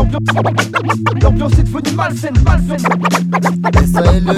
L'ambiance est devenue malsaine, malsaine. S-A-L-E,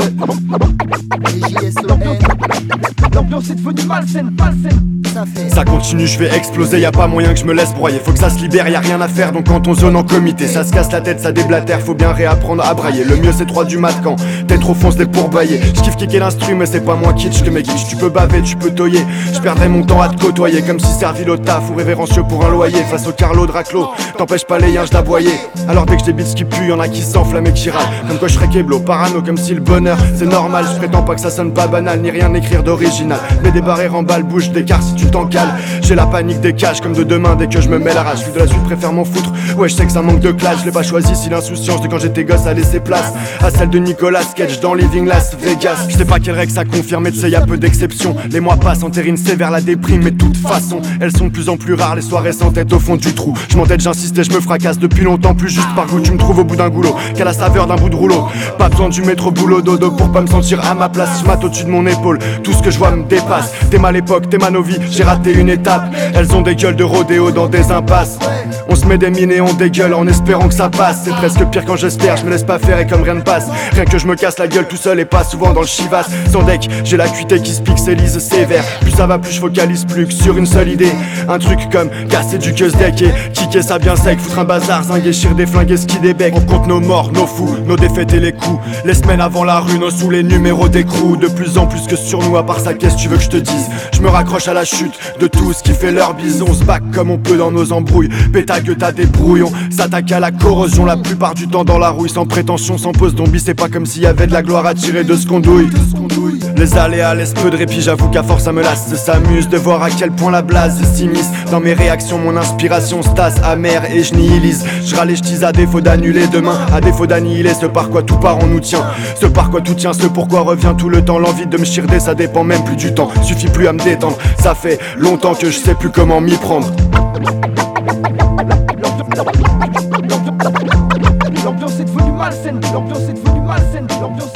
J-S-O-N. L'ambiance est devenue malsaine, malsaine. Ça continue, je vais exploser, y a pas moyen que je me laisse broyer. Faut que ça se libère, y a rien à faire, donc quand on zone en comité, ça se casse la tête, ça déblatère, faut bien réapprendre à brailler. Le mieux c'est 3 du mat quand t'es trop fonce des pourbailler. J'kiffe kicker l'instru mais c'est pas moins kitsch que mes kitsch. Tu peux baver, tu peux toyer, j'perdrais mon temps à te côtoyer. Comme si servi au taf ou révérencieux pour un loyer. Face au Carlo Draclo, t'empêches pas les yinches d'aboyer. Alors dès que j'ai des beats qui puent, y'en a qui s'enflamment et qui râlent. Comme quoi je serais Keblo, parano comme si le bonheur c'est normal. Je prétends pas que ça sonne pas banal, ni rien écrire d'original. Mais des barrières en balle, bouge d'écart si tu t'en cales. J'ai la panique des cages comme de demain dès que je me mets la rage. Vu de la suite préfère m'en foutre, ouais je sais que ça manque de classe. Je l'ai pas choisi si l'insouciance de quand j'étais gosse a laissé place à celle de Nicolas Cage dans Living Las Vegas. Je sais pas quelle règle ça confirme, mais tu sais y'a peu d'exceptions. Les mois passent, entérine sévère la déprime. Mais de toute façon, elles sont de plus en plus rares, les soirées sans tête au fond du trou. Je m'entête, j'insiste et je me fracasse depuis longtemps, plus juste par goût. Tu me trouves au bout d'un goulot, qu'à la saveur d'un bout de rouleau. Pas besoin du métro boulot dodo pour pas me sentir à ma place. Je mate au-dessus de mon épaule, tout ce que je vois me dépasse. T'es ma l'époque, t'es ma novie, j'ai raté une étape. Elles ont des gueules de rodéo dans des impasses. On se met des mines et on dégueule en espérant que ça passe. C'est presque pire quand j'espère, je me laisse pas faire et comme rien ne passe. Rien que je me casse la gueule tout seul et pas souvent dans le chivas. Sans deck, j'ai la cuité qui se pixelise sévère. Plus ça va, plus je focalise plus que sur une seule idée. Un truc comme casser du queuse deck et kicker ça bien sec. Foutre un bazar, zinguer, chire des flingues et ski des becs. On compte nos morts, nos fous, nos défaites et les coups. Les semaines avant la rue, nos sous les numéros d'écrou. De plus en plus que sur nous, à part ça, qu'est-ce que tu veux que je te dise? Je me raccroche à la chute de tout ce qui fait leur bise. On se back comme on peut dans nos embrouilles. Péta que t'as des brouillons, s'attaque à la corrosion la plupart du temps dans la rouille. Sans prétention, sans pause d'ombi, c'est pas comme s'il y avait de la gloire à tirer de ce qu'on douille. Les aléas laissent peu de répit, j'avoue qu'à force ça me lasse. Ça s'amuse de voir à quel point la blase s'immisce dans mes réactions, mon inspiration se tasse amère et je nihilise. Je râle et je tease à défaut d'annuler demain, à défaut d'annihiler ce par quoi tout part on nous tient. Ce par quoi tout tient, ce pourquoi revient tout le temps. L'envie de me chirder, ça dépend même plus du temps. Suffit plus à me détendre, ça fait longtemps que je sais plus comment m'y prendre. L'ambiance est devenue malsaine, l'ambiance est devenue malsaine, l'ambiance